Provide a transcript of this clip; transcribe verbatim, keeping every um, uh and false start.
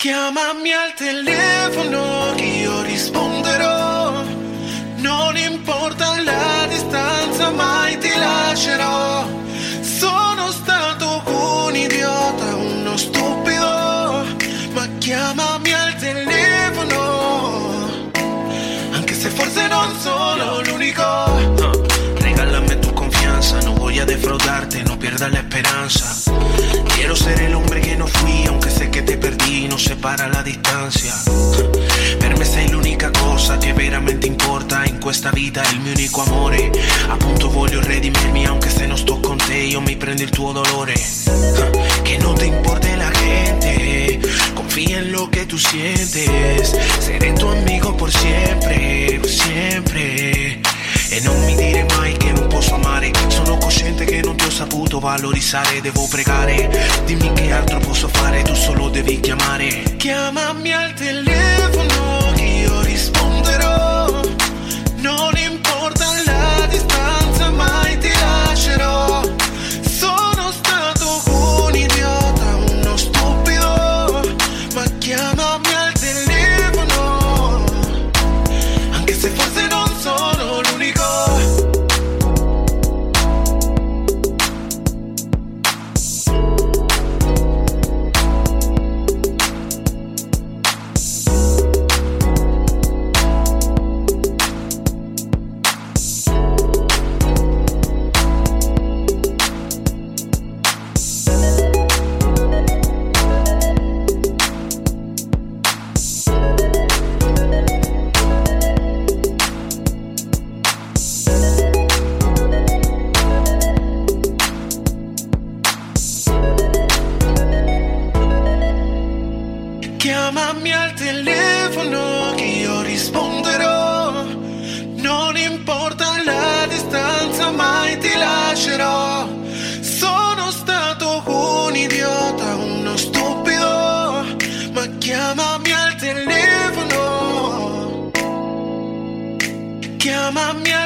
Chiamami al telefono che io risponderò. Non importa la distanza, mai ti lascerò. Sono stato un idiota, uno stupido, ma chiamami al telefono, anche se forse non sono l'unico. uh, Regálame tu confianza, no voy a defraudarte, no pierdas la esperanza. Quiero ser el hombre que no fui, aunque sé que te perdí, nos separa la distancia. Per me sei l'unica cosa che veramente importa in questa vita, è il mio unico amore. Appunto voglio redimirmi, aunque se non sto con te, io mi prendo il tuo dolore. Que no te importe la gente, confía en lo que tú sientes. Seré tu amigo por siempre, por siempre. E non mi dire mai che non posso amare. Sono cosciente che non ti ho saputo valorizzare. Devo pregare, dimmi che altro posso fare. Tu solo devi chiamare. Chiamami al telefono che io risponderò. Non importa la distanza, mai ti lascerò. Sono stato un idiota, uno stupido, ma chiamami al telefono, anche se forse non sono l'unico. Chiamami al telefono che io risponderò. Non importa la distanza, mai ti lascerò. Sono stato un idiota, uno stupido, ma chiamami al telefono. Chiamami al